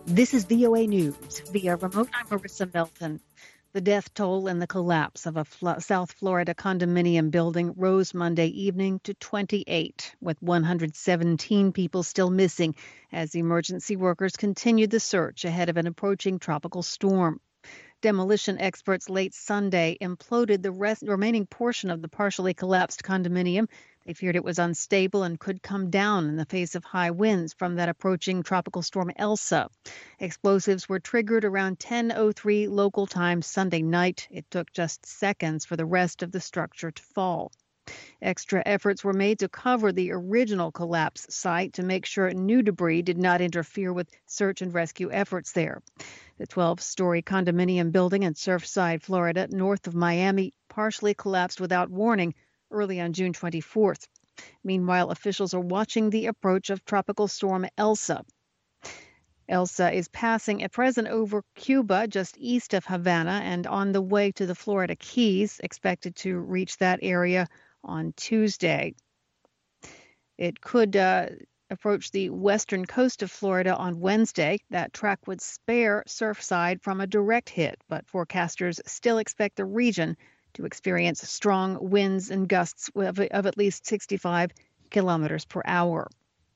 This is VOA News. Via remote, I'm Marissa Melton. The death toll in the collapse of a South Florida condominium building rose Monday evening to 28, with 117 people still missing as emergency workers continued the search ahead of an approaching tropical storm. Demolition experts late Sunday imploded the remaining portion of the partially collapsed condominium. They feared it was unstable and could come down in the face of high winds from that approaching tropical storm Elsa. Explosives were triggered around 10:03 local time Sunday night. It took just seconds for the rest of the structure to fall. Extra efforts were made to cover the original collapse site to make sure new debris did not interfere with search and rescue efforts there. The 12-story condominium building in Surfside, Florida, north of Miami, partially collapsed without warning early on June 24th. Meanwhile, officials are watching the approach of tropical storm Elsa. Elsa is passing at present over Cuba, just east of Havana, and on the way to the Florida Keys, expected to reach that area on Tuesday. It could approach the western coast of Florida on Wednesday. That track would spare Surfside from a direct hit, but forecasters still expect the region to experience strong winds and gusts of at least 65 kilometers per hour.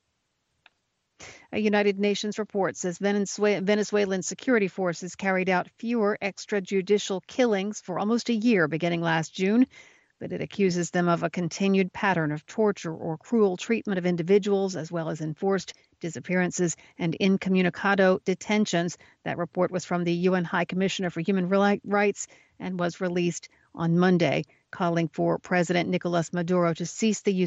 A United Nations report says Venezuelan security forces carried out fewer extrajudicial killings for almost a year beginning last June, but it accuses them of a continued pattern of torture or cruel treatment of individuals, as well as enforced disappearances and incommunicado detentions. That report was from the UN High Commissioner for Human Rights and was released on Monday, calling for President Nicolas Maduro to cease the use